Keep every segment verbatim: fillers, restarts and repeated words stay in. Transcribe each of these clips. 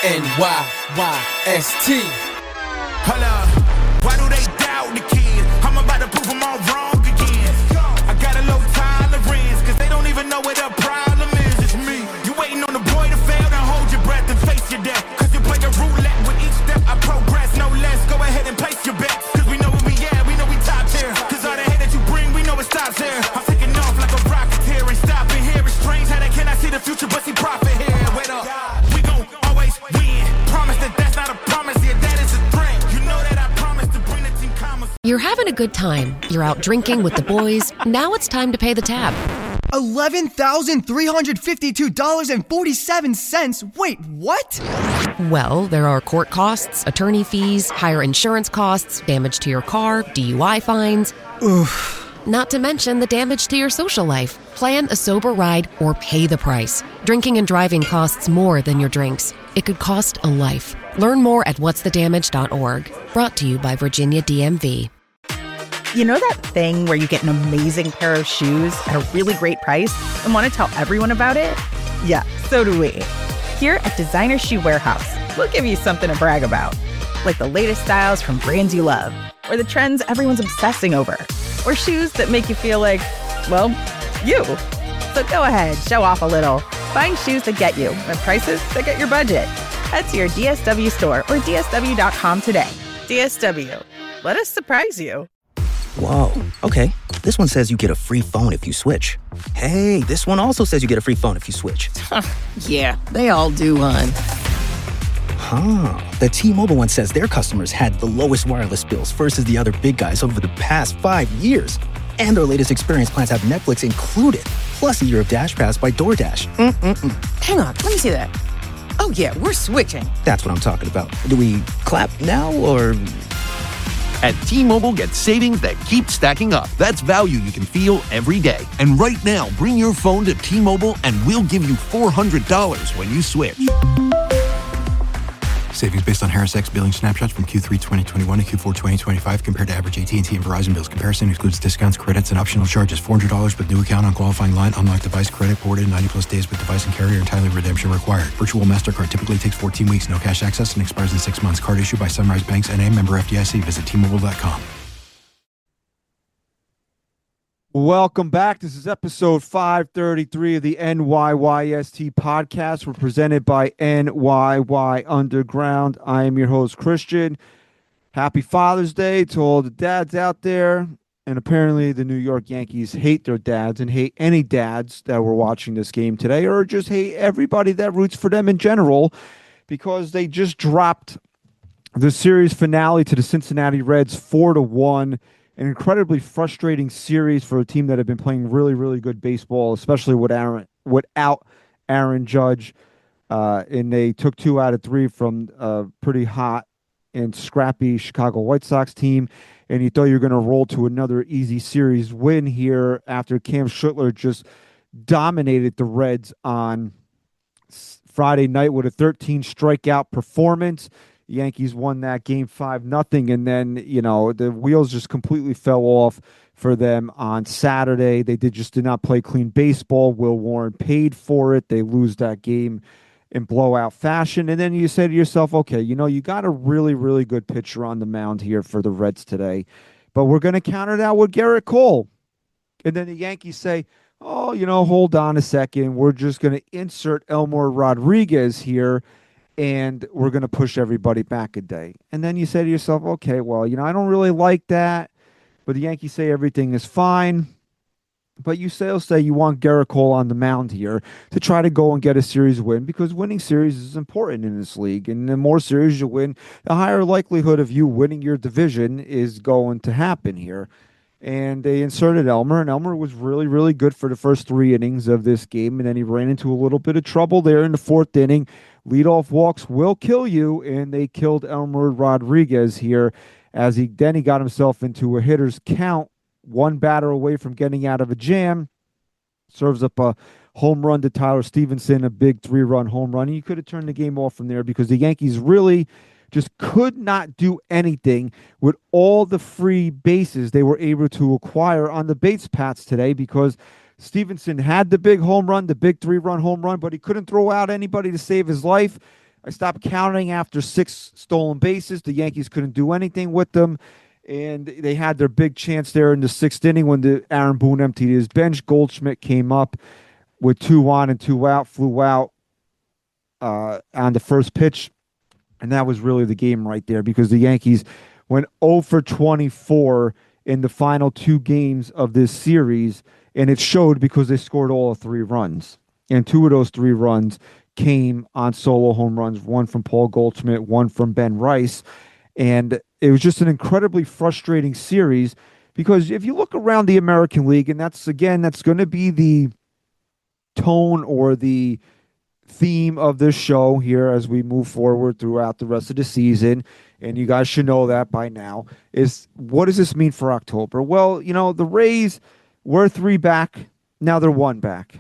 N Y Y S T. Hold up, why do they doubt the kid? I'm about to prove them all wrong again. I got a low tolerance, cause they don't even know what the problem is. It's me. You waiting on the boy to fail, then hold your breath and face your death. Cause you play a roulette with each step I progress, no less. Go ahead and place your bets, cause we know where we at, we know we top tier. Cause all the hate that you bring, we know it stops here. I'm taking off like a rocketeer and stopping here. It's strange how they cannot see the future, but see profit here. Wait up, we gon' always win. Promise that that's not a promise, yeah, that is a threat. You know that I promise to bring the team commas. You're having a good time. You're out drinking with the boys. Now it's time to pay the tab. eleven thousand three hundred fifty-two dollars and forty-seven cents. Wait, what? Well, there are court costs, attorney fees, higher insurance costs, damage to your car, D U I fines. Oof. Not to mention the damage to your social life. Plan a sober ride or pay the price. Drinking and driving costs more than your drinks. It could cost a life. Learn more at what's the damage dot org. Brought to you by Virginia D M V. You know that thing where you get an amazing pair of shoes at a really great price and want to tell everyone about it? Yeah, so do we. Here at Designer Shoe Warehouse, we'll give you something to brag about. Like the latest styles from brands you love, or the trends everyone's obsessing over, or shoes that make you feel like, well, you. So go ahead, show off a little. Find shoes that get you at prices that get your budget. Head to your D S W store or D S W dot com today. D S W. Let us surprise you. Whoa, okay. This one says you get a free phone if you switch. Hey, this one also says you get a free phone if you switch. Yeah, they all do, hon. Huh. The T-Mobile one says their customers had the lowest wireless bills versus the other big guys over the past five years. And their latest experience plans have Netflix included, plus a year of Dash Pass by DoorDash. Mm-mm-mm. Hang on, let me see that. Oh, yeah, we're switching. That's what I'm talking about. Do we clap now, or... At T-Mobile, get savings that keep stacking up. That's value you can feel every day. And right now, bring your phone to T-Mobile and we'll give you four hundred dollars when you switch. Savings based on Harris X billing snapshots from Q three twenty twenty-one to Q four twenty twenty-five compared to average A T and T and Verizon bills. Comparison excludes discounts, credits, and optional charges. four hundred dollars with new account on qualifying line. Unlocked device credit ported ninety plus days with device and carrier and timely redemption required. Virtual MasterCard typically takes fourteen weeks. No cash access and expires in six months. Card issued by Sunrise Banks N A, member F D I C. Visit T Mobile dot com. Welcome back. This is episode five thirty-three of the N Y Y S T podcast. We're presented by N Y Y Underground. I am your host, Christian. Happy Father's Day to all the dads out there. And apparently the New York Yankees hate their dads and hate any dads that were watching this game today, or just hate everybody that roots for them in general, because they just dropped the series finale to the Cincinnati Reds four to one. An incredibly frustrating series for a team that had been playing really, really good baseball, especially with Aaron, without Aaron Judge. Uh, and they took two out of three from a pretty hot and scrappy Chicago White Sox team. And you thought you were going to roll to another easy series win here after Cam Schuttler just dominated the Reds on Friday night with a thirteen strikeout performance. Yankees won that game five nothing, and then, you know, the wheels just completely fell off for them on Saturday. They did just did not play clean baseball. Will Warren paid for it. They lose that game in blowout fashion. And then you say to yourself, okay, you know, you got a really, really good pitcher on the mound here for the Reds today, but we're going to counter that with Garrett Cole. And then the Yankees say, oh, you know, hold on a second. We're just going to insert Elmer Rodriguez here, and we're going to push everybody back a day. And then you say to yourself, okay, well, you know, I don't really like that, but the Yankees say everything is fine. But you still say you want Garrett Cole on the mound here to try to go and get a series win, because winning series is important in this league. And the more series you win, the higher likelihood of you winning your division is going to happen here. And they inserted Elmer, and Elmer was really, really good for the first three innings of this game. And then he ran into a little bit of trouble there in the fourth inning. Leadoff walks will kill you, and they killed Elmer Rodriguez here as he then he got himself into a hitter's count, one batter away from getting out of a jam. Serves up a home run to Tyler Stevenson, a big three-run home run. And you could have turned the game off from there, because the Yankees really just could not do anything with all the free bases they were able to acquire on the base paths today, because Stevenson had the big home run, the big three-run home run, but he couldn't throw out anybody to save his life. I stopped counting after six stolen bases. The Yankees couldn't do anything with them. And they had their big chance there in the sixth inning when the Aaron Boone emptied his bench. Goldschmidt came up with two on and two out, flew out uh, on the first pitch. And that was really the game right there because the Yankees went oh for twenty-four in the final two games of this series. And it showed because they scored all three runs. And two of those three runs came on solo home runs, one from Paul Goldschmidt, one from Ben Rice. And it was just an incredibly frustrating series because if you look around the American League, and that's, again, that's going to be the tone or the theme of this show here as we move forward throughout the rest of the season, and you guys should know that by now, is what does this mean for October? Well, you know, the Rays were three back. Now they're one back.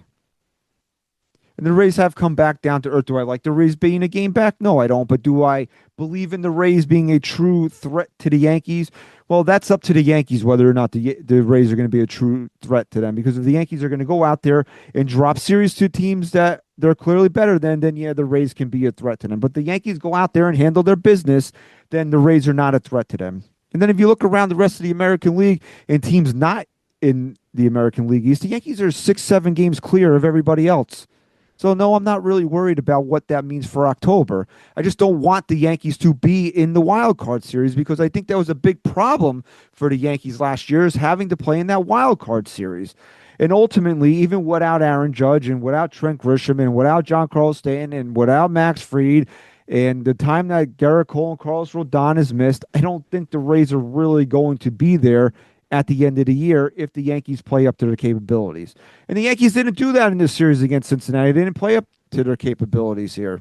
And the Rays have come back down to earth. Do I like the Rays being a game back? No, I don't. But do I believe in the Rays being a true threat to the Yankees? Well, that's up to the Yankees whether or not the, the Rays are going to be a true threat to them. Because if the Yankees are going to go out there and drop series to teams that they're clearly better than, then yeah, the Rays can be a threat to them. But the Yankees go out there and handle their business, then the Rays are not a threat to them. And then if you look around the rest of the American League and teams not in the American League East, the Yankees are six, seven games clear of everybody else. So, no, I'm not really worried about what that means for October. I just don't want the Yankees to be in the wild card series because I think that was a big problem for the Yankees last year is having to play in that wild card series. And ultimately, even without Aaron Judge and without Trent Grisham and without Giancarlo Stanton and without Max Fried and the time that Garrett Cole and Carlos Rodon is missed, I don't think the Rays are really going to be there at the end of the year if the Yankees play up to their capabilities. And the Yankees didn't do that in this series against Cincinnati. They didn't play up to their capabilities here.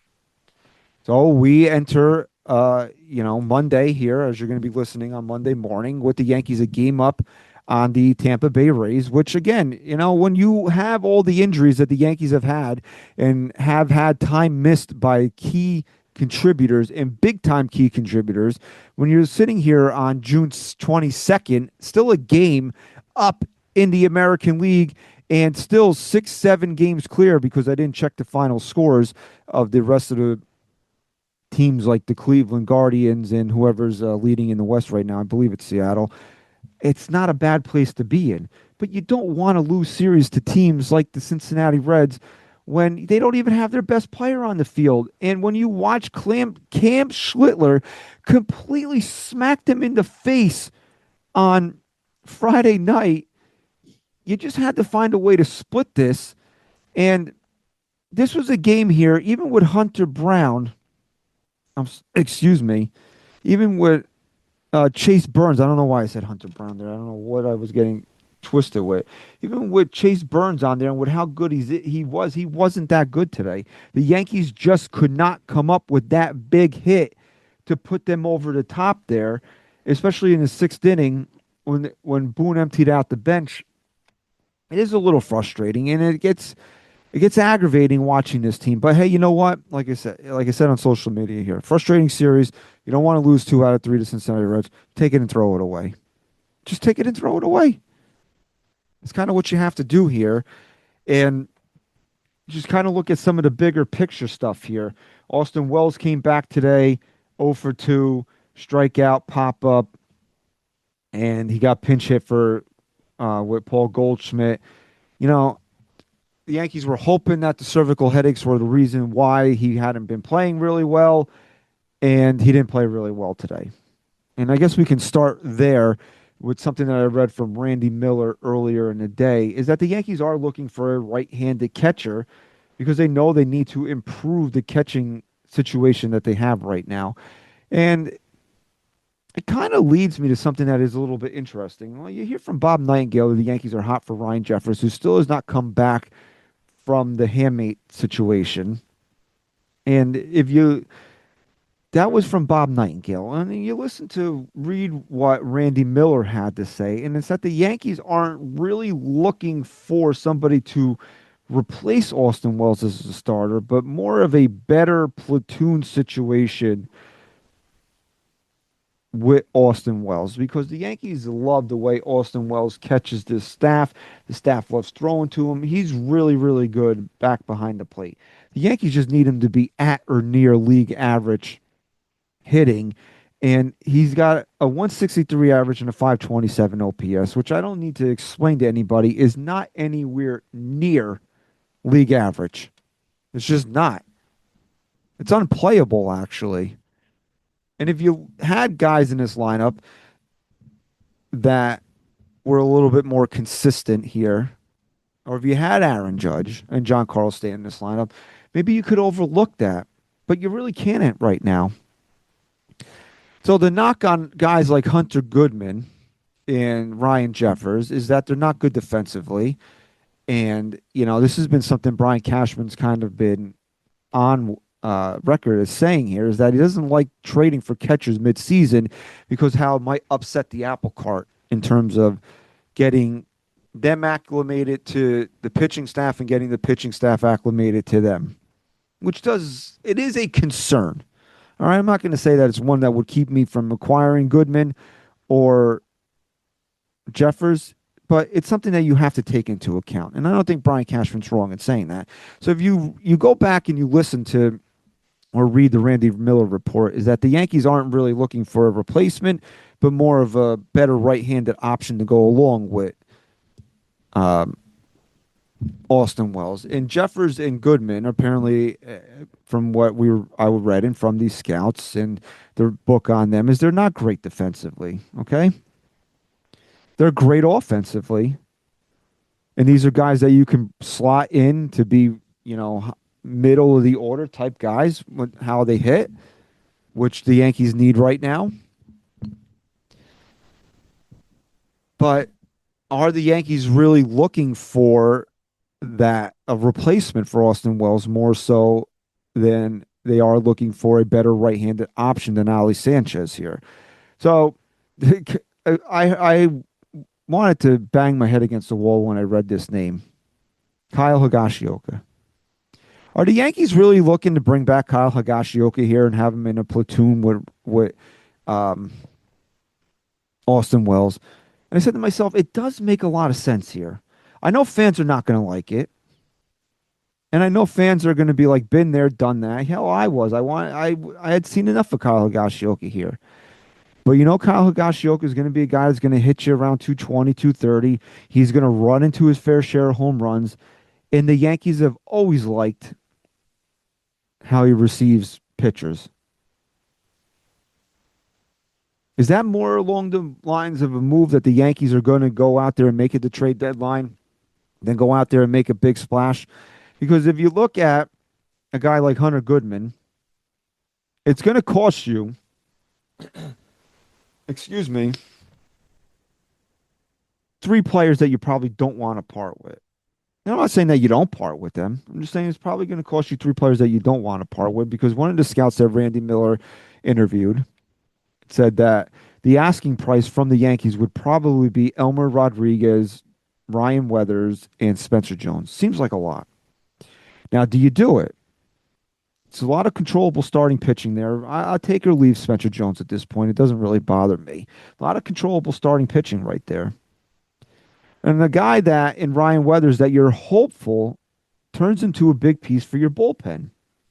So we enter, uh, you know, Monday here, as you're going to be listening on Monday morning, with the Yankees a game up on the Tampa Bay Rays, which, again, you know, when you have all the injuries that the Yankees have had and have had time missed by key contributors and big-time key contributors, when you're sitting here on June twenty-second, still a game up in the American League and still six, seven games clear because I didn't check the final scores of the rest of the teams like the Cleveland Guardians and whoever's uh, leading in the West right now. I believe it's Seattle. It's not a bad place to be in, but you don't want to lose series to teams like the Cincinnati Reds when they don't even have their best player on the field. And when you watch Cam, Cam Schlittler completely smack them in the face on Friday night, you just had to find a way to split this. And this was a game here, even with Hunter Brown, um, excuse me, even with uh, Chase Burns. I don't know why I said Hunter Brown there. I don't know what I was getting twisted with. Even with Chase Burns on there and with how good he's, he was, he wasn't that good today. The Yankees just could not come up with that big hit to put them over the top there, especially in the sixth inning when when Boone emptied out the bench. It is a little frustrating, and it gets it gets aggravating watching this team. But hey, you know what? Like I said, like I said on social media here, frustrating series. You don't want to lose two out of three to Cincinnati Reds. Take it and throw it away. Just take it and throw it away. It's kind of what you have to do here. And just kind of look at some of the bigger picture stuff here. Austin Wells came back today, oh for two, strikeout, pop-up, and he got pinch hit for uh, with Paul Goldschmidt. You know, the Yankees were hoping that the cervical headaches were the reason why he hadn't been playing really well, and he didn't play really well today. And I guess we can start there with something that I read from Randy Miller earlier in the day, is that the Yankees are looking for a right-handed catcher because they know they need to improve the catching situation that they have right now. And it kind of leads me to something that is a little bit interesting. Well, you hear from Bob Nightingale that the Yankees are hot for Ryan Jeffers, who still has not come back from the hamate situation. And if you... That was from Bob Nightingale. And you listen to, read what Randy Miller had to say, and it's that the Yankees aren't really looking for somebody to replace Austin Wells as a starter, but more of a better platoon situation with Austin Wells, because the Yankees love the way Austin Wells catches this staff. The staff loves throwing to him. He's really, really good back behind the plate. The Yankees just need him to be at or near league average hitting, and he's got a one sixty-three average and a five twenty-seven O P S, which I don't need to explain to anybody is not anywhere near league average. It's just not. It's unplayable, actually. And if you had guys in this lineup that were a little bit more consistent here, or if you had Aaron Judge and Giancarlo stay in this lineup, maybe you could overlook that. But you really can't right now. So the knock on guys like Hunter Goodman and Ryan Jeffers is that they're not good defensively. And, you know, this has been something Brian Cashman's kind of been on uh, record as saying here, is that he doesn't like trading for catchers midseason because how it might upset the apple cart in terms of getting them acclimated to the pitching staff and getting the pitching staff acclimated to them, which does, it is a concern. All right, I'm not going to say that it's one that would keep me from acquiring Goodman or Jeffers, but it's something that you have to take into account. And I don't think Brian Cashman's wrong in saying that. So if you, you go back and you listen to or read the Randy Miller report, is that the Yankees aren't really looking for a replacement, but more of a better right-handed option to go along with um, Austin Wells. And Jeffers and Goodman, apparently, uh, from what we were, I read and from these scouts and their book on them, is they're not great defensively, okay? They're great offensively. And these are guys that you can slot in to be, you know, middle of the order type guys with how they hit, which the Yankees need right now. But are the Yankees really looking for that a replacement for Austin Wells more so than they are looking for a better right-handed option than Ali Sanchez here? So I I wanted to bang my head against the wall when I read this name, Kyle Higashioka. Are the Yankees really looking to bring back Kyle Higashioka here and have him in a platoon with with um, Austin Wells? And I said to myself, it does make a lot of sense here. I know fans are not going to like it. And I know fans are going to be like, been there, done that. Hell, I was. I want. I I had seen enough of Kyle Higashioka here. But you know, Kyle Higashioka is going to be a guy that's going to hit you around two twenty, two thirty. He's going to run into his fair share of home runs. And the Yankees have always liked how he receives pitchers. Is that more along the lines of a move that the Yankees are going to go out there and make it the trade deadline, then go out there and make a big splash? Because if you look at a guy like Hunter Goodman, it's going to cost you, excuse me, three players that you probably don't want to part with. And I'm not saying that you don't part with them. I'm just saying it's probably going to cost you three players that you don't want to part with, because one of the scouts that Randy Miller interviewed said that the asking price from the Yankees would probably be Elmer Rodriguez, Ryan Weathers, and Spencer Jones. Seems like a lot. Now, do you do it? It's a lot of controllable starting pitching there. I, I'll take or leave Spencer Jones at this point. It doesn't really bother me. A lot of controllable starting pitching right there. And the guy that, in Ryan Weathers, that you're hopeful turns into a big piece for your bullpen.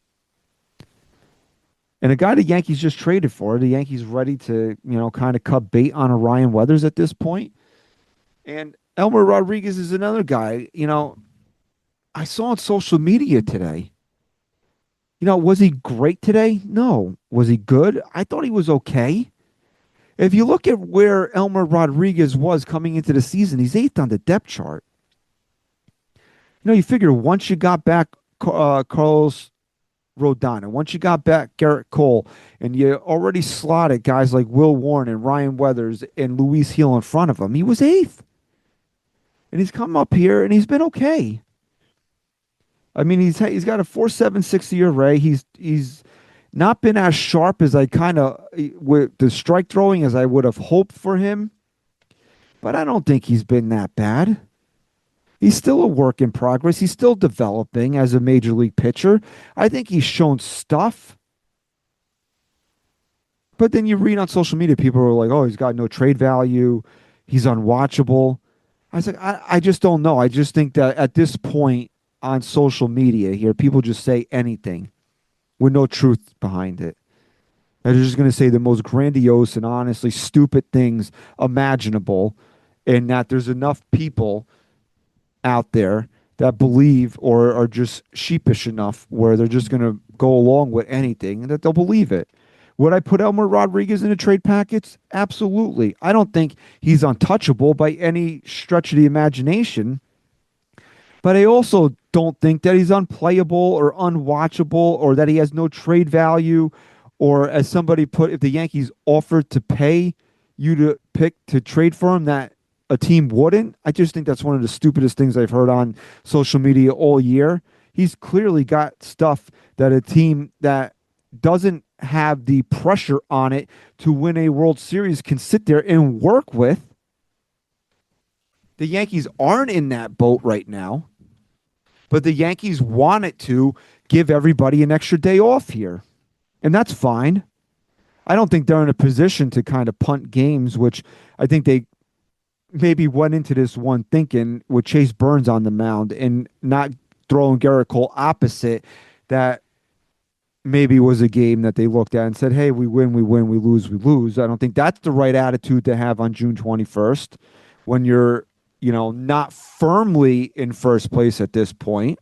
And a guy the Yankees just traded for, the Yankees ready to, you know, kind of cut bait on a Ryan Weathers at this point. And Elmer Rodriguez is another guy, you know, I saw on social media today. You know, was he great today? No. Was he good? I thought he was okay. If you look at where Elmer Rodriguez was coming into the season, he's eighth on the depth chart. You know, you figure once you got back uh, Carlos Rodon, once you got back Garrett Cole, and you already slotted guys like Will Warren and Ryan Weathers and Luis Hill in front of him, he was eighth. And he's come up here, and he's been okay. I mean, he's he's got a four point seven six E R A. He's he's not been as sharp as I kind of, with the strike throwing, as I would have hoped for him. But I don't think he's been that bad. He's still a work in progress. He's still developing as a major league pitcher. I think he's shown stuff. But then you read on social media, people are like, oh, he's got no trade value. He's unwatchable. I was like, I, I just don't know. I just think that at this point on social media here, people just say anything with no truth behind it. They're just going to say the most grandiose and honestly stupid things imaginable, and that there's enough people out there that believe or are just sheepish enough where they're just going to go along with anything and that they'll believe it. Would I put Elmer Rodriguez in a trade package? Absolutely. I don't think he's untouchable by any stretch of the imagination, but I also don't think that he's unplayable or unwatchable or that he has no trade value, or as somebody put, if the Yankees offered to pay you to pick to trade for him, that a team wouldn't. I just think that's one of the stupidest things I've heard on social media all year. He's clearly got stuff that a team that doesn't have the pressure on it to win a World Series can sit there and work with. The Yankees aren't in that boat right now, but the Yankees wanted to give everybody an extra day off here, and that's fine. I don't think they're in a position to kind of punt games, which I think they maybe went into this one thinking with Chase Burns on the mound and not throwing Garrett Cole opposite, that maybe was a game that they looked at and said, hey, we win, we win, we lose, we lose. I don't think that's the right attitude to have on June twenty-first when you're, you know, not firmly in first place at this point.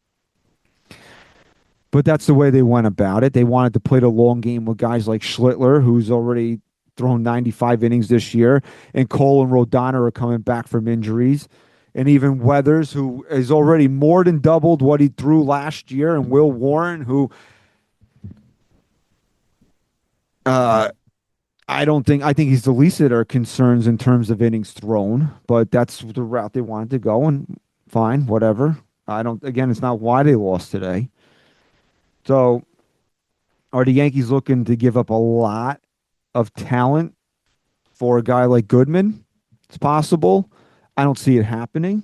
But that's the way they went about it. They wanted to play the long game with guys like Schlittler, who's already thrown ninety-five innings this year, and Cole and Rodon are coming back from injuries. And even Weathers, who has already more than doubled what he threw last year, and Will Warren, who uh, I don't think, I think he's the least of their concerns in terms of innings thrown, but that's the route they wanted to go, and fine, whatever. I don't, again, it's not why they lost today. So are the Yankees looking to give up a lot of talent for a guy like Goodman? It's possible. I don't see it happening.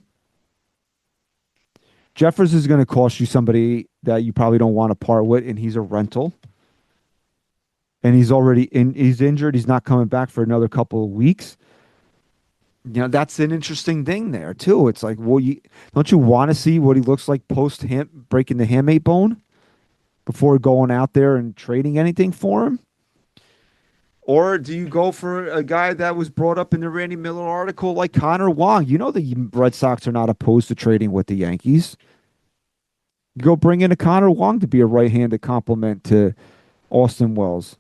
Jeffers is going to cost you somebody that you probably don't want to part with, and he's a rental. And he's already in, he's injured. He's not coming back for another couple of weeks. You know, that's an interesting thing there, too. It's like, well, you, don't you want to see what he looks like post him breaking the hamate bone before going out there and trading anything for him? Or do you go for a guy that was brought up in the Randy Miller article like Connor Wong? You know the Red Sox are not opposed to trading with the Yankees. You go bring in a Connor Wong to be a right-handed complement to Austin Wells.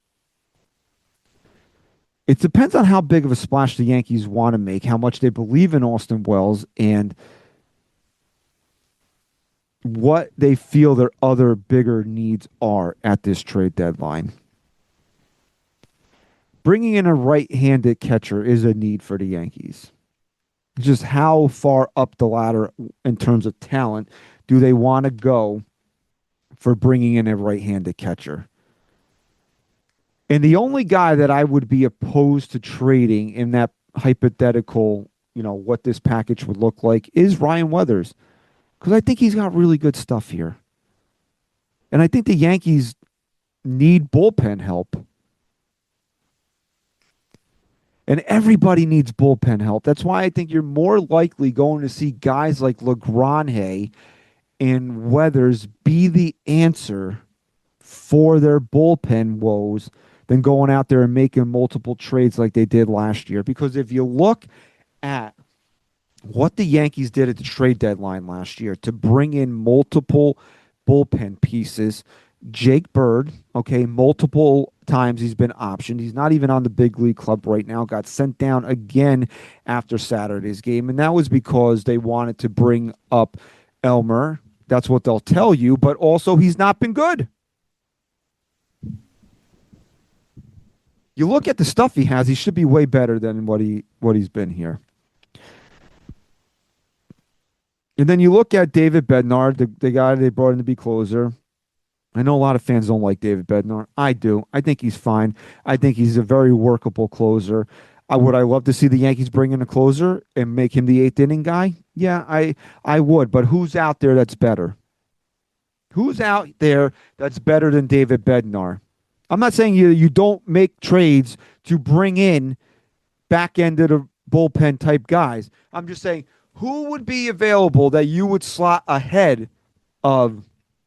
It depends on how big of a splash the Yankees want to make, how much they believe in Austin Wells, and what they feel their other bigger needs are at this trade deadline. Bringing in a right-handed catcher is a need for the Yankees. Just how far up the ladder in terms of talent do they want to go for bringing in a right-handed catcher? And the only guy that I would be opposed to trading in that hypothetical, you know, what this package would look like is Ryan Weathers. Because I think he's got really good stuff here. And I think the Yankees need bullpen help. And everybody needs bullpen help. That's why I think you're more likely going to see guys like LaGrange and Weathers be the answer for their bullpen woes than going out there and making multiple trades like they did last year. Because if you look at what the Yankees did at the trade deadline last year to bring in multiple bullpen pieces, Jake Bird, okay, multiple times he's been optioned. He's not even on the big league club right now. Got sent down again after Saturday's game, and that was because they wanted to bring up Elmer. That's what they'll tell you, but also he's not been good. You look at the stuff he has, he should be way better than what he what he's been here. And then you look at David Bednar, the, the guy they brought in to be closer. I know a lot of fans don't like David Bednar. I do. I think he's fine. I think he's a very workable closer. I would I love to see the Yankees bring in a closer and make him the eighth inning guy? Yeah, I I would. But who's out there that's better? Who's out there that's better than David Bednar? I'm not saying you you don't make trades to bring in back end of the bullpen type guys. I'm just saying who would be available that you would slot ahead of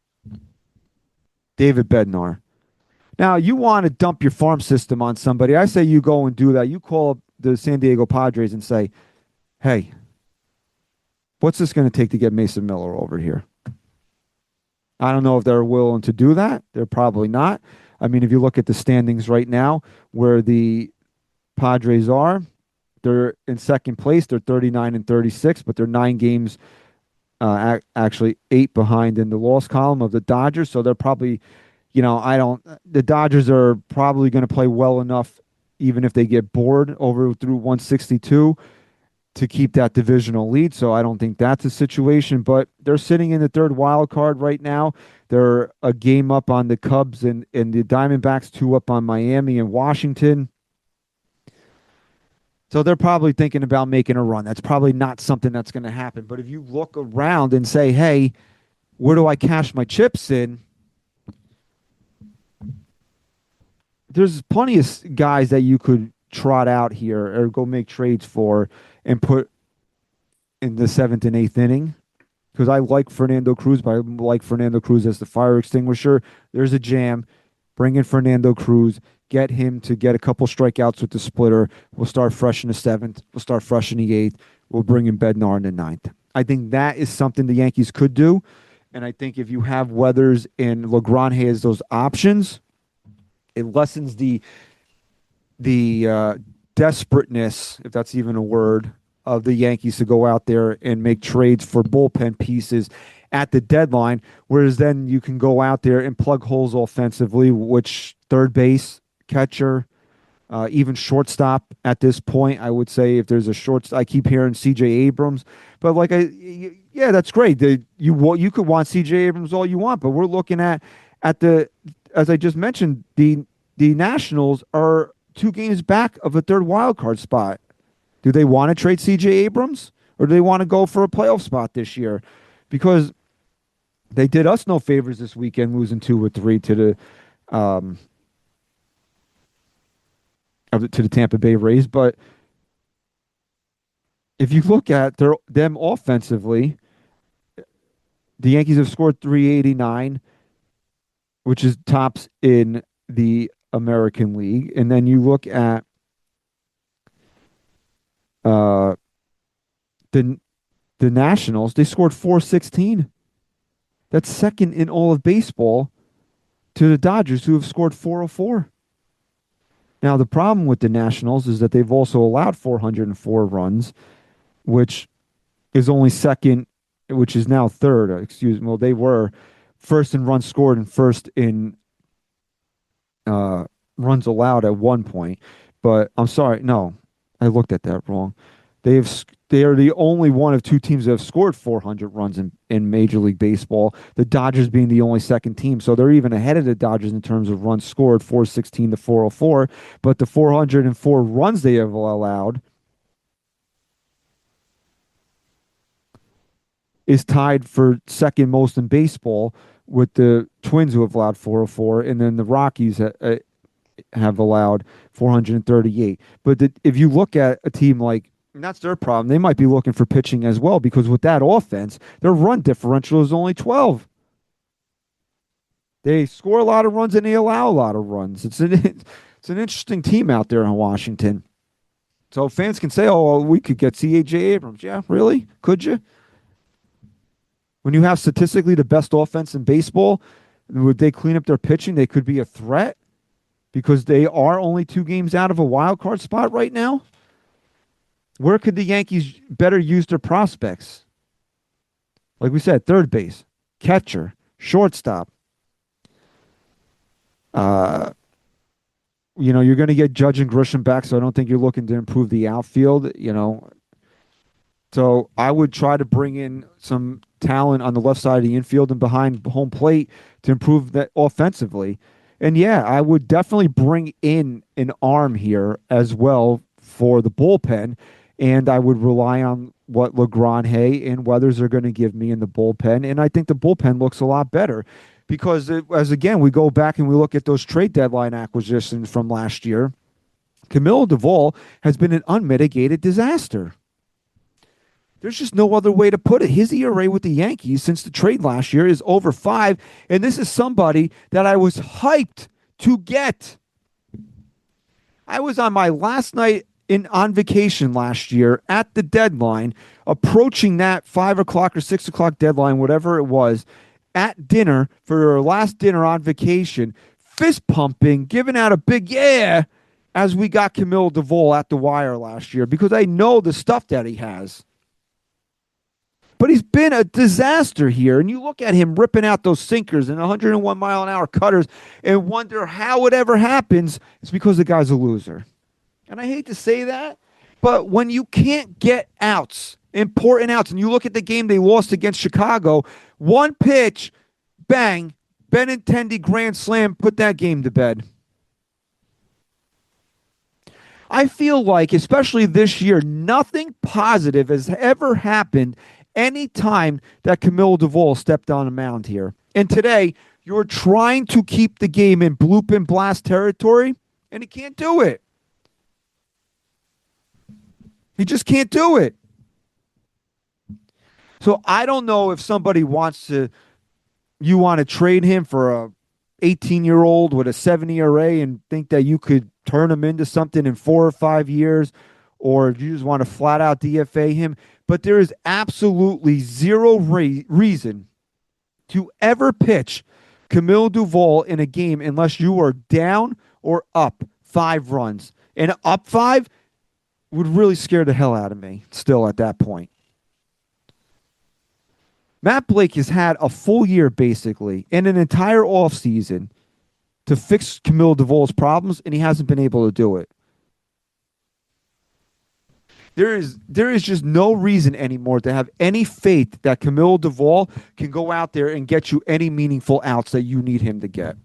David Bednar. Now, you want to dump your farm system on somebody. I say you go and do that. You call up the San Diego Padres and say, hey, what's this going to take to get Mason Miller over here? I don't know if they're willing to do that. They're probably not. I mean, if you look at the standings right now where the Padres are, they're in second place. They're thirty-nine and thirty-six, but they're nine games, uh, actually eight behind in the loss column of the Dodgers. So they're probably, you know, I don't, the Dodgers are probably going to play well enough, even if they get bored over through one sixty-two, to keep that divisional lead. So I don't think that's a situation, but they're sitting in the third wild card right now. They're a game up on the Cubs and, and the Diamondbacks, two up on Miami and Washington. So they're probably thinking about making a run. That's probably not something that's going to happen. But if you look around and say, hey, where do I cash my chips in? There's plenty of guys that you could trot out here or go make trades for and put in the seventh and eighth inning. Because I like Fernando Cruz, but I like Fernando Cruz as the fire extinguisher. There's a jam. Bring in Fernando Cruz. Get him to get a couple strikeouts with the splitter. We'll start fresh in the seventh. We'll start fresh in the eighth. We'll bring in Bednar in the ninth. I think that is something the Yankees could do. And I think if you have Weathers and LeGrand as those options, it lessens the the uh, desperateness, if that's even a word, of the Yankees to go out there and make trades for bullpen pieces at the deadline, whereas then you can go out there and plug holes offensively, which third base, catcher, uh, even shortstop at this point, I would say if there's a short, I keep hearing C J Abrams, but like I, yeah, that's great. The, you you could want C J Abrams all you want, but we're looking at at the, as I just mentioned, the the Nationals are two games back of a third wild card spot. Do they want to trade C J Abrams, or do they want to go for a playoff spot this year? Because they did us no favors this weekend, losing two or three to the um, to the Tampa Bay Rays. But if you look at their them offensively, the Yankees have scored three eighty-nine, which is tops in the American League. And then you look at uh, the the Nationals, they scored four sixteen. That's second in all of baseball to the Dodgers, who have scored four oh four. Now, the problem with the Nationals is that they've also allowed four hundred four runs, which is only second, which is now third. Excuse me. Well, they were first in runs scored and first in uh, runs allowed at one point. But I'm sorry. No, I looked at that wrong. They have they are the only one of two teams that have scored four hundred runs in, in Major League Baseball, the Dodgers being the only second team. So they're even ahead of the Dodgers in terms of runs scored, four sixteen to four oh four. But the four hundred four runs they have allowed is tied for second most in baseball with the Twins, who have allowed four oh four, and then the Rockies ha- have allowed four hundred thirty-eight. But the, if you look at a team like, and that's their problem, they might be looking for pitching as well, because with that offense, their run differential is only twelve. They score a lot of runs and they allow a lot of runs. It's an, it's an interesting team out there in Washington. So fans can say, oh, well, we could get C J Abrams. Yeah, really? Could you? When you have statistically the best offense in baseball, would they clean up their pitching? They could be a threat because they are only two games out of a wild card spot right now. Where could the Yankees better use their prospects? Like we said, third base, catcher, shortstop. Uh, you know, you're going to get Judge and Grisham back, so I don't think you're looking to improve the outfield, you know. So I would try to bring in some talent on the left side of the infield and behind home plate to improve that offensively. And, yeah, I would definitely bring in an arm here as well for the bullpen. And I would rely on what LeGrand and Weathers are going to give me in the bullpen. And I think the bullpen looks a lot better. because it, as again, we go back and we look at those trade deadline acquisitions from last year, Camilo Duvall has been an unmitigated disaster. There's just no other way to put it. His E R A with the Yankees since the trade last year is over five, and this is somebody that I was hyped to get. I was on my last night in on vacation last year at the deadline, approaching that five o'clock or six o'clock deadline, whatever it was, at dinner for our last dinner on vacation, fist pumping, giving out a big yeah as we got Camilo Duvall at the wire last year because I know the stuff that he has. But he's been a disaster here. And you look at him ripping out those sinkers and one hundred one mile an hour cutters and wonder how it ever happens. It's because the guy's a loser. And I hate to say that, but when you can't get outs, important outs, and you look at the game they lost against Chicago, one pitch, bang, Benintendi grand slam, put that game to bed. I feel like, especially this year, nothing positive has ever happened any time that Camilo Duvall stepped on the mound here. And today, you're trying to keep the game in bloop and blast territory, and he can't do it. He just can't do it. So I don't know if somebody wants to, you want to trade him for a eighteen-year-old with a seven E R A and think that you could turn him into something in four or five years, or if you just want to flat out D F A him. But there is absolutely zero re- reason to ever pitch Camilo Duvall in a game unless you are down or up five runs. And up five would really scare the hell out of me still at that point. Matt Blake has had a full year basically and an entire offseason to fix Camilo Duvall's problems, and he hasn't been able to do it. There is there is just no reason anymore to have any faith that Camilo Duvall can go out there and get you any meaningful outs that you need him to get.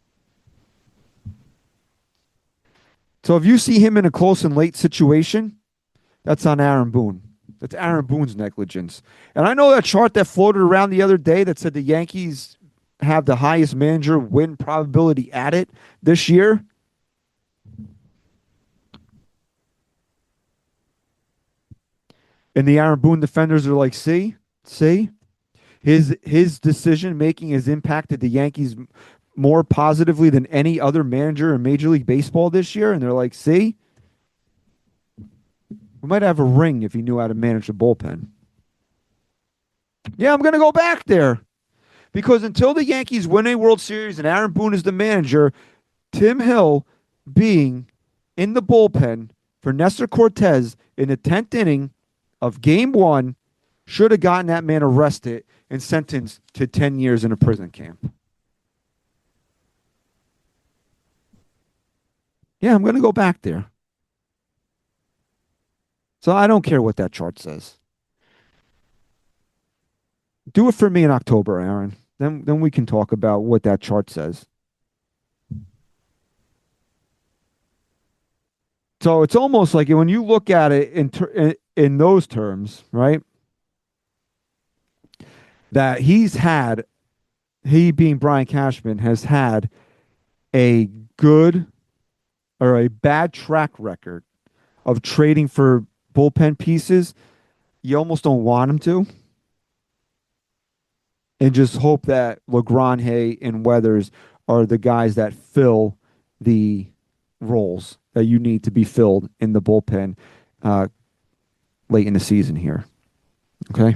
So if you see him in a close and late situation, that's on Aaron Boone. That's Aaron Boone's negligence. And I know that chart that floated around the other day that said the Yankees have the highest manager win probability at it this year. And the Aaron Boone defenders are like, see, see, his his decision making has impacted the Yankees more positively than any other manager in Major League Baseball this year. And they're like, see, we might have a ring if he knew how to manage the bullpen. Yeah, I'm going to go back there. Because until the Yankees win a World Series and Aaron Boone is the manager, Tim Hill being in the bullpen for Nestor Cortez in the tenth inning of game one should have gotten that man arrested and sentenced to ten years in a prison camp. Yeah, I'm going to go back there. So I don't care what that chart says. Do it for me in October, Aaron. Then, then we can talk about what that chart says. So it's almost like when you look at it in ter- in, in those terms, right? That he's had, he being Brian Cashman, has had a good or a bad track record of trading for bullpen pieces. You almost don't want him to. And just hope that LeGrand and Weathers are the guys that fill the roles that you need to be filled in the bullpen uh, late in the season here. Okay?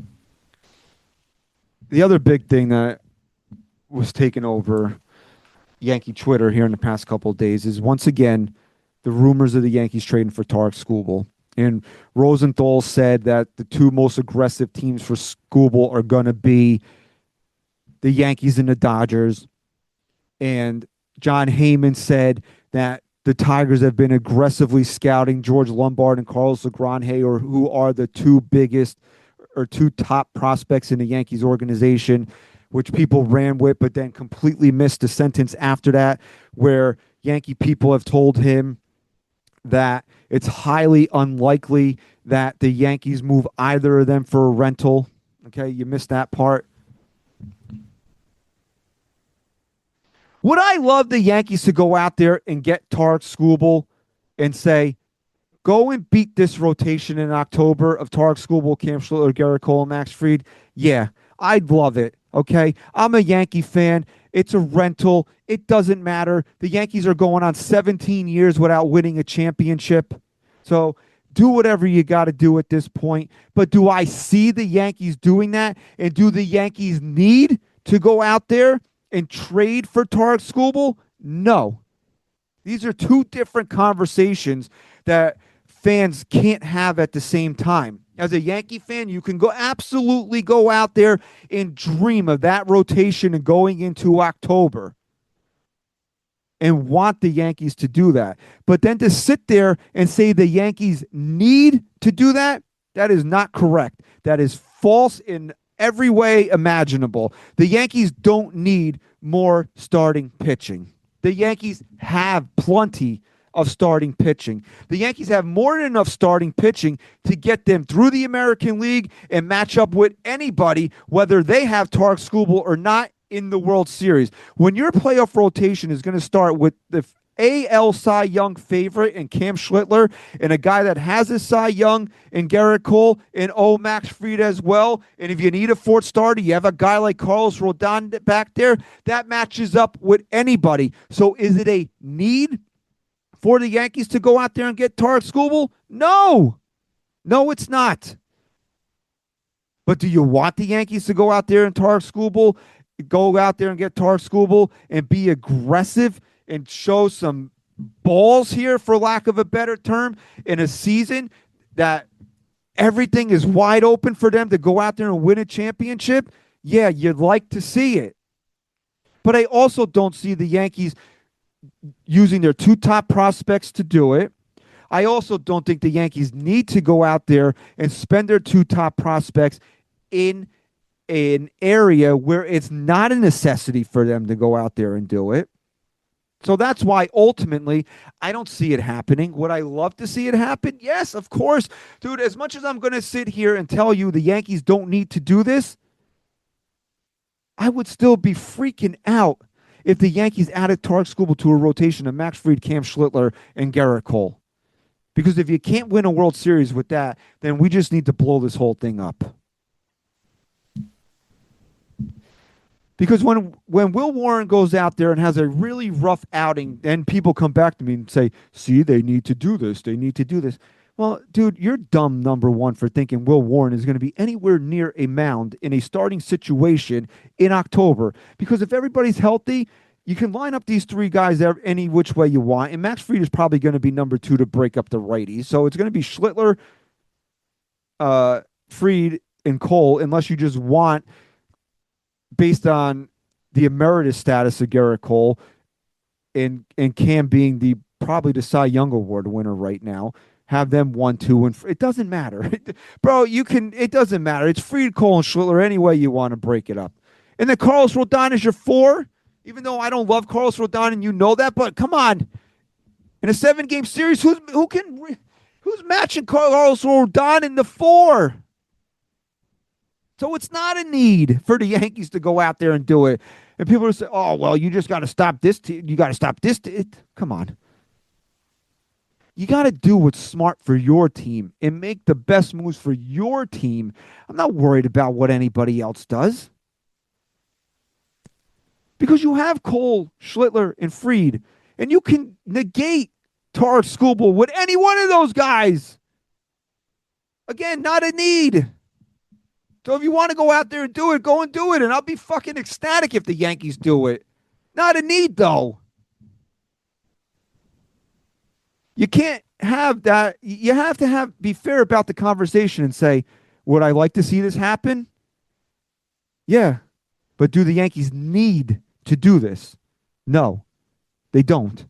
The other big thing that was taken over Yankee Twitter here in the past couple of days is, once again, the rumors of the Yankees trading for Tarek Skubal. And Rosenthal said that the two most aggressive teams for Skubal are going to be the Yankees and the Dodgers. And John Heyman said that the Tigers have been aggressively scouting George Lombard and Carlos LeGrand, or who are the two biggest or two top prospects in the Yankees organization, which people ran with, but then completely missed a sentence after that, where Yankee people have told him that it's highly unlikely that the Yankees move either of them for a rental. Okay, you missed that part. Would I love the Yankees to go out there and get Tarek Skubal and say, go and beat this rotation in October of Tarek Skubal, Cam Schlittler, Garrett Cole, and Max Fried? Yeah, I'd love it. Okay, I'm a Yankee fan. It's a rental. It doesn't matter. The Yankees are going on seventeen years without winning a championship. So do whatever you got to do at this point. But do I see the Yankees doing that? And do the Yankees need to go out there and trade for Tarek Skubal? No. These are two different conversations that fans can't have at the same time. As a Yankee fan, you can go absolutely go out there and dream of that rotation and going into October and want the Yankees to do that. But then to sit there and say the Yankees need to do that, that is not correct. That is false in every way imaginable. The Yankees don't need more starting pitching. The Yankees have plenty of starting pitching. The Yankees have more than enough starting pitching to get them through the American League and match up with anybody, whether they have Tarek Skubal or not, in the World Series. When your playoff rotation is going to start with the A L Cy Young favorite and Cam Schlittler and a guy that has a Cy Young and Garrett Cole and oh, Max Fried as well, and if you need a fourth starter, you have a guy like Carlos Rodon back there, that matches up with anybody. So is it a need for the Yankees to go out there and get Tarek Skubal? No. No, it's not. But do you want the Yankees to go out there and Tarek Skubal, go out there and get Tarek Skubal and be aggressive and show some balls here, for lack of a better term, in a season that everything is wide open for them to go out there and win a championship? Yeah, you'd like to see it. But I also don't see the Yankees using their two top prospects to do it. I also don't think the Yankees need to go out there and spend their two top prospects in an area where it's not a necessity for them to go out there and do it. So that's why ultimately I don't see it happening. Would I love to see it happen? Yes, of course. Dude, as much as I'm going to sit here and tell you the Yankees don't need to do this, I would still be freaking out if the Yankees added Tarek Skubal to a rotation of Max Fried, Cam Schlittler, and Garrett Cole. Because if you can't win a World Series with that, then we just need to blow this whole thing up. Because when when Will Warren goes out there and has a really rough outing, then people come back to me and say, see, they need to do this. They need to do this. Well, dude, you're dumb, number one, for thinking Will Warren is going to be anywhere near a mound in a starting situation in October. Because if everybody's healthy, you can line up these three guys any which way you want. And Max Fried is probably going to be number two to break up the righties. So it's going to be Schlittler, uh, Fried, and Cole, unless you just want, based on the emeritus status of Garrett Cole and and Cam being the probably the Cy Young Award winner right now, have them one, two, and it doesn't matter. Bro, you can, it doesn't matter. It's Fried, Cole, and Schlittler any way you want to break it up. And then Carlos Rodon is your four, even though I don't love Carlos Rodon and you know that, but come on. In a seven-game series, who's, who can, who's matching Carlos Rodon in the four? So it's not a need for the Yankees to go out there and do it. And people are saying, oh, well, you just got to stop this. T- you got to stop this. T- it, come on. You got to do what's smart for your team and make the best moves for your team. I'm not worried about what anybody else does. Because you have Cole, Schlittler, and Fried. And you can negate Tarek Skubal with any one of those guys. Again, not a need. So if you want to go out there and do it, go and do it. And I'll be fucking ecstatic if the Yankees do it. Not a need, though. You can't have that. You have to have be fair about the conversation and say, would I like to see this happen? Yeah. But do the Yankees need to do this? No, they don't.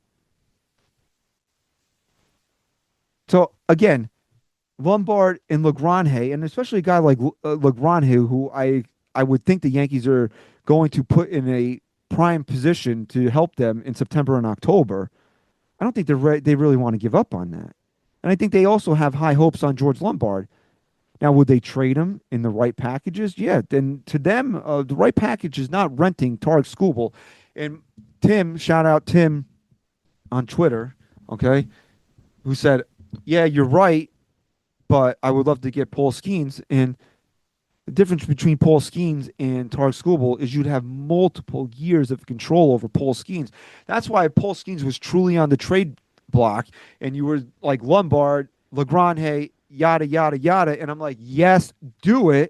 So, again, Lombard and Legrange, and especially a guy like uh, Legrange, who I, I would think the Yankees are going to put in a prime position to help them in September and October, I don't think they're re- they really want to give up on that. And I think they also have high hopes on George Lombard. Now, would they trade him in the right packages? Yeah. Then to them, uh, the right package is not renting Tarek Skubal. And Tim, shout out Tim on Twitter, okay, who said, yeah, you're right, but I would love to get Paul Skeens. And the difference between Paul Skeens and Tarek Skubal is you'd have multiple years of control over Paul Skeens. That's why Paul Skeens was truly on the trade block, and you were like Lombard, Legrand, yada, yada, yada. And I'm like, yes, do it,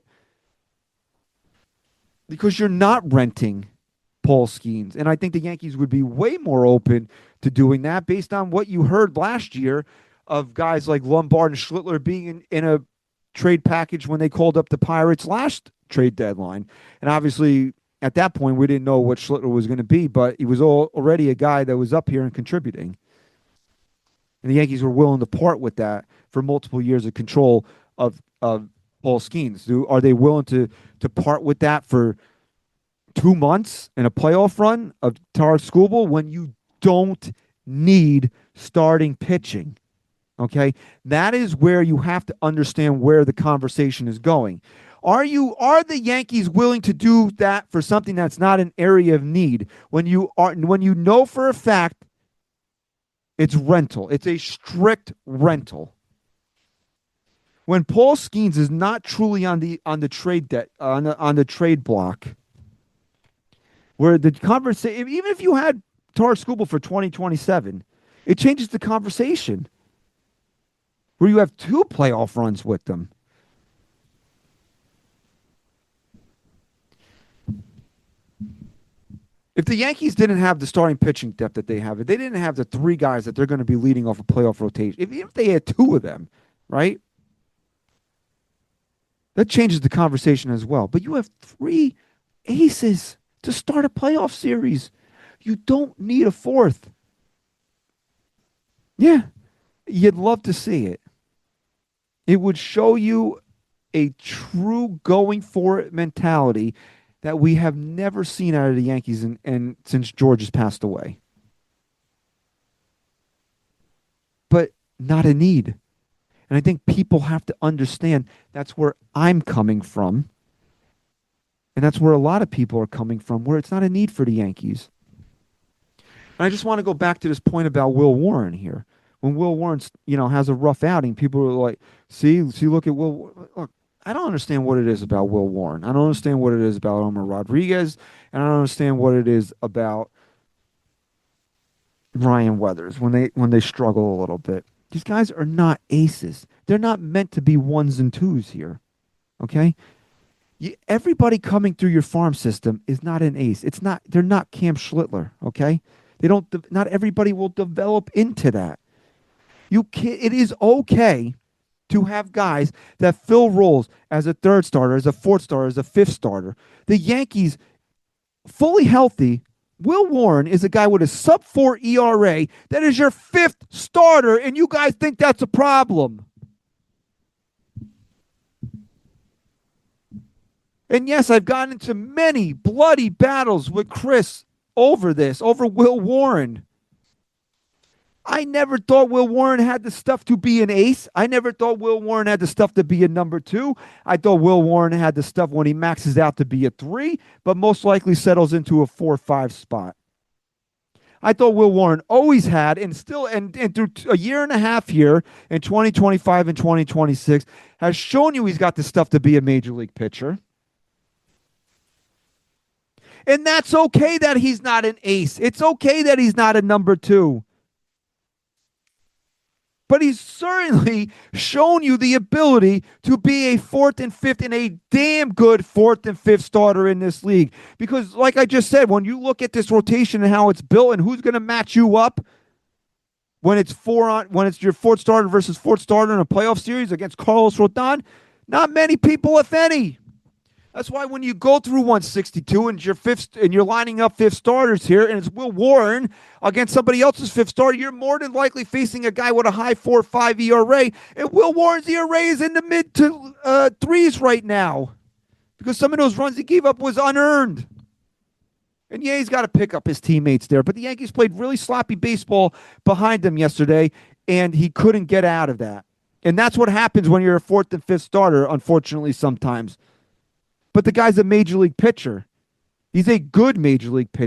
because you're not renting Paul Skeens. And I think the Yankees would be way more open to doing that based on what you heard last year of guys like Lombard and Schlittler being in, in a trade package when they called up the Pirates last trade deadline. And obviously, at that point, we didn't know what Schlittler was going to be, but he was all, already a guy that was up here and contributing. And the Yankees were willing to part with that for multiple years of control of, of Paul Skeens. Do, are they willing to, to part with that for two months in a playoff run of Tarek Skubal when you don't need starting pitching? Okay, that is where you have to understand where the conversation is going. Are you are the Yankees willing to do that for something that's not an area of need when you are when you know for a fact it's rental? It's a strict rental. When Paul Skeens is not truly on the on the trade debt uh, on the on the trade block, where the conversation, even if you had Tarek Skubal for twenty twenty-seven, it changes the conversation. Where you have two playoff runs with them. If the Yankees didn't have the starting pitching depth that they have, if they didn't have the three guys that they're going to be leading off a playoff rotation, if, if they had two of them, right? That changes the conversation as well. But you have three aces to start a playoff series. You don't need a fourth. Yeah, you'd love to see it. It would show you a true going for it mentality that we have never seen out of the Yankees and, and since George has passed away. But not a need. And I think people have to understand that's where I'm coming from. And that's where a lot of people are coming from, where it's not a need for the Yankees. And I just want to go back to this point about Will Warren here. When Will Warren, you know, has a rough outing, people are like, see, see, look at Will. Look, I don't understand what it is about Will Warren. I don't understand what it is about Omar Rodriguez. And I don't understand what it is about Ryan Weathers when they when they struggle a little bit. These guys are not aces. They're not meant to be ones and twos here. Okay? You, everybody coming through your farm system is not an ace. It's not. They're not Cam Schlittler. Okay? They don't. Not everybody will develop into that. You can, it is okay to have guys that fill roles as a third starter, as a fourth starter, as a fifth starter. The Yankees, fully healthy, Will Warren is a guy with a sub four E R A that is your fifth starter, and you guys think that's a problem. And yes, I've gotten into many bloody battles with Chris over this, over Will Warren. I never thought Will Warren had the stuff to be an ace. I never thought Will Warren had the stuff to be a number two. I thought Will Warren had the stuff when he maxes out to be a three, but most likely settles into a four five spot. I thought Will Warren always had, and still, and, and through a year and a half here in twenty twenty-five and twenty twenty-six, has shown you he's got the stuff to be a major league pitcher. And that's okay that he's not an ace. It's okay that he's not a number two. But he's certainly shown you the ability to be a fourth and fifth and a damn good fourth and fifth starter in this league. Because like I just said, when you look at this rotation and how it's built and who's going to match you up when it's four on when it's your fourth starter versus fourth starter in a playoff series against Carlos Rodon, not many people, if any. That's why when you go through one sixty-two and you're fifth and you're lining up fifth starters here, and it's Will Warren against somebody else's fifth starter, you're more than likely facing a guy with a high four five E R A. And Will Warren's E R A is in the mid to uh, threes right now because some of those runs he gave up was unearned. And yeah, he's got to pick up his teammates there, but the Yankees played really sloppy baseball behind him yesterday, and he couldn't get out of that. And that's what happens when you're a fourth and fifth starter, unfortunately, sometimes. But the guy's a major league pitcher. He's a good major league pitcher.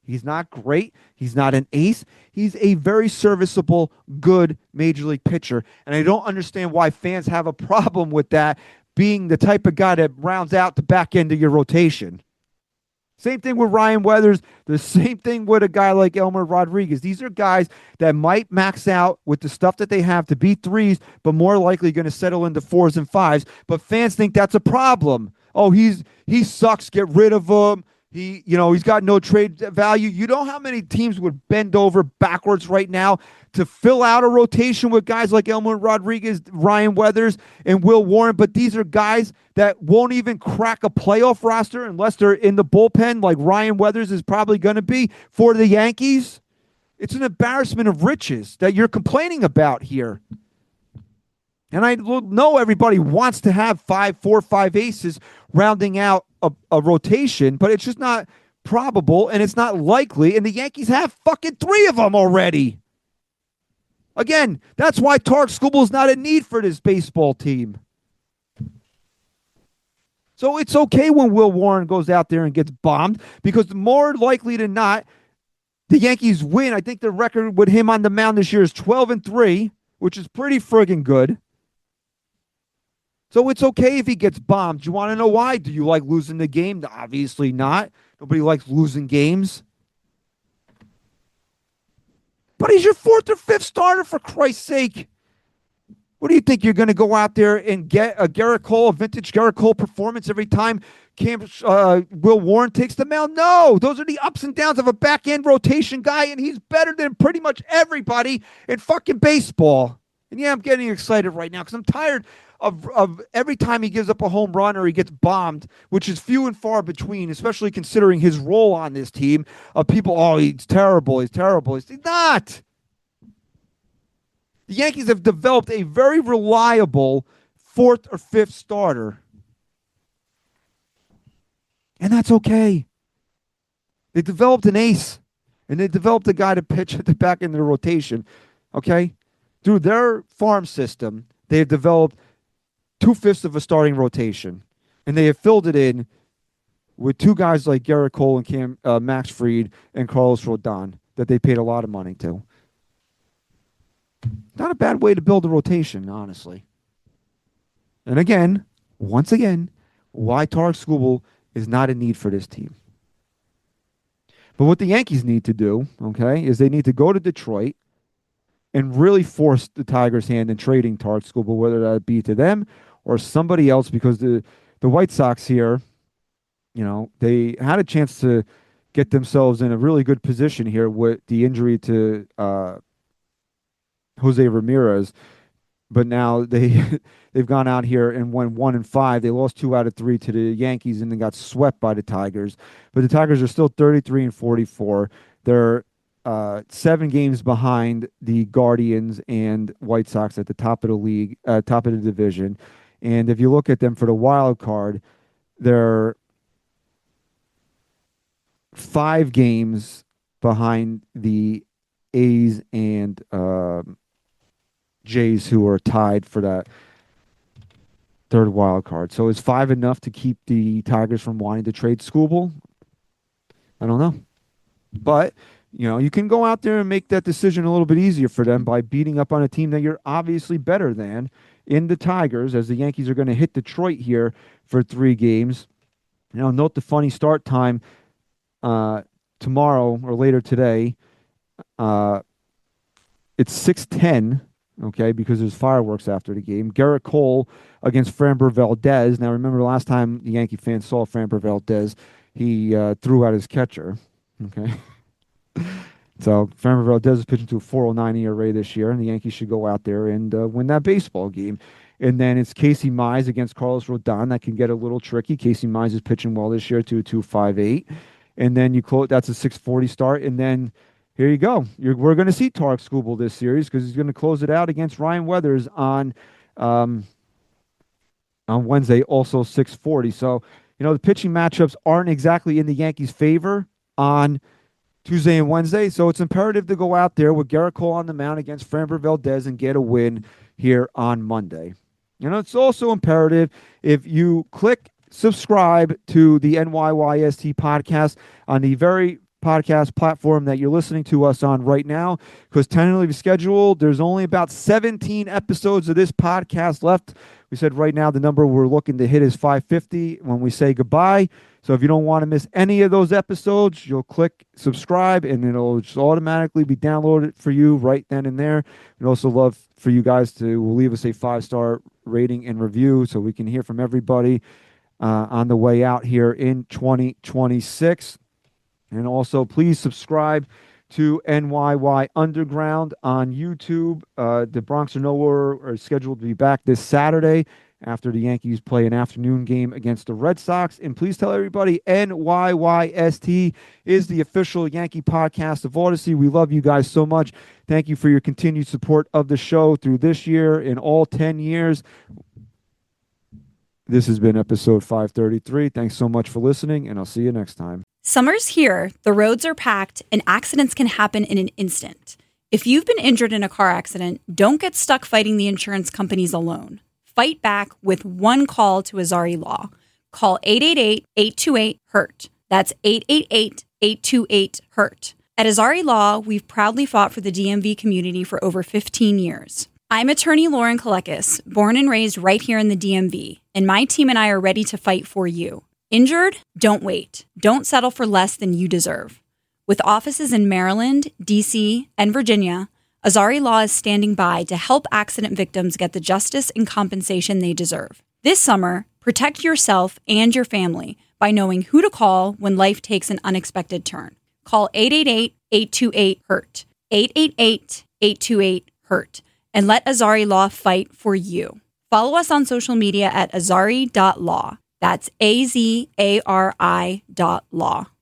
He's not great. He's not an ace. He's a very serviceable, good major league pitcher. And I don't understand why fans have a problem with that being the type of guy that rounds out the back end of your rotation. Same thing with Ryan Weathers. The same thing with a guy like Elmer Rodriguez. These are guys that might max out with the stuff that they have to be threes, but more likely going to settle into fours and fives. But fans think that's a problem. Oh, he's he sucks. Get rid of him. He, you know, he's got no trade value. You know how many teams would bend over backwards right now to fill out a rotation with guys like Elmer Rodriguez, Ryan Weathers, and Will Warren, but these are guys that won't even crack a playoff roster unless they're in the bullpen like Ryan Weathers is probably going to be for the Yankees. It's an embarrassment of riches that you're complaining about here. And I know everybody wants to have five, four, five aces rounding out a, a rotation, but it's just not probable and it's not likely. And the Yankees have fucking three of them already. Again, that's why Tarek Skubal is not a need for this baseball team. So it's okay when Will Warren goes out there and gets bombed because more likely than not, the Yankees win. I think the record with him on the mound this year is twelve and three, which is pretty friggin' good. So it's okay if he gets bombed. Do you want to know why? Do you like losing the game? Obviously not. Nobody likes losing games. But he's your fourth or fifth starter, for Christ's sake. What do you think? You're going to go out there and get a Garrett Cole, a vintage Garrett Cole performance every time Cam, uh, Will Warren takes the mound? No, those are the ups and downs of a back-end rotation guy, and he's better than pretty much everybody in fucking baseball. And yeah, I'm getting excited right now because I'm tired of, of every time he gives up a home run or he gets bombed, which is few and far between, especially considering his role on this team, of people, oh, he's terrible, he's terrible. He's not. The Yankees have developed a very reliable fourth or fifth starter. And that's okay. They developed an ace, and they developed a guy to pitch at the back end of the rotation, okay? Through their farm system, they have developed two-fifths of a starting rotation, and they have filled it in with two guys like Garrett Cole and Cam, uh, Max Fried and Carlos Rodon that they paid a lot of money to. Not a bad way to build a rotation, honestly. And again, once again, why Tarek Skubal is not a need for this team. But what the Yankees need to do, okay, is they need to go to Detroit and really force the Tigers' hand in trading Tarek Skubal, whether that be to them or somebody else, because the, the White Sox here, you know, they had a chance to get themselves in a really good position here with the injury to uh, Jose Ramirez, but now they they've gone out here and won one and five. They lost two out of three to the Yankees and then got swept by the Tigers. But the Tigers are still thirty-three and forty-four. They're uh, seven games behind the Guardians and White Sox at the top of the league, uh, top of the division. And if you look at them for the wild card, they're five games behind the A's and um, Jays, who are tied for that third wild card. So is five enough to keep the Tigers from wanting to trade Skubal? I don't know. But, you know, you can go out there and make that decision a little bit easier for them by beating up on a team that you're obviously better than in the Tigers, as the Yankees are going to hit Detroit here for three games. You know, note the funny start time uh, tomorrow or later today. Uh, it's six ten. Okay, because there's fireworks after the game. Garrett Cole against Framber Valdez. Now, remember the last time the Yankee fans saw Framber Valdez, he uh, threw out his catcher. Okay. So, Framber Valdez is pitching to a four oh nine E R A this year, and the Yankees should go out there and uh, win that baseball game. And then it's Casey Mize against Carlos Rodon. That can get a little tricky. Casey Mize is pitching well this year to a two five eight. And then you close, that's a six forty start. And then here you go. You're, we're going to see Tarek Skubal this series because he's going to close it out against Ryan Weathers on um, on Wednesday, also six forty. So, you know, the pitching matchups aren't exactly in the Yankees' favor on Tuesday and Wednesday. So it's imperative to go out there with Garrett Cole on the mound against Framber Valdez and get a win here on Monday. You know, it's also imperative if you click subscribe to the N Y Y S T podcast on the very podcast platform that you're listening to us on right now, because tentatively scheduled, there's only about seventeen episodes of this podcast left. We said right now the number we're looking to hit is five fifty when we say goodbye. So if you don't want to miss any of those episodes, you'll click subscribe and it'll just automatically be downloaded for you right then and there. We'd also love for you guys to leave us a five-star rating and review so we can hear from everybody uh, on the way out here in twenty twenty-six. And also, please subscribe to N Y Y Underground on YouTube. Uh, the Bronx Are Nowhere are scheduled to be back this Saturday after the Yankees play an afternoon game against the Red Sox. And please tell everybody, N Y Y S T is the official Yankee podcast of Odyssey. We love you guys so much. Thank you for your continued support of the show through this year and all ten years. This has been episode five thirty-three. Thanks so much for listening, and I'll see you next time. Summer's here, the roads are packed, and accidents can happen in an instant. If you've been injured in a car accident, don't get stuck fighting the insurance companies alone. Fight back with one call to Azari Law. Call eight eight eight, eight two eight, hurt. That's eight eight eight, eight two eight, hurt. At Azari Law, we've proudly fought for the D M V community for over fifteen years. I'm attorney Lauren Kalekis, born and raised right here in the D M V, and my team and I are ready to fight for you. Injured? Don't wait. Don't settle for less than you deserve. With offices in Maryland, D C, and Virginia, Azari Law is standing by to help accident victims get the justice and compensation they deserve. This summer, protect yourself and your family by knowing who to call when life takes an unexpected turn. Call eight eight eight, eight two eight, hurt. eight eight eight, eight two eight, hurt. And let Azari Law fight for you. Follow us on social media at azari dot law. That's A Z A R I dot law.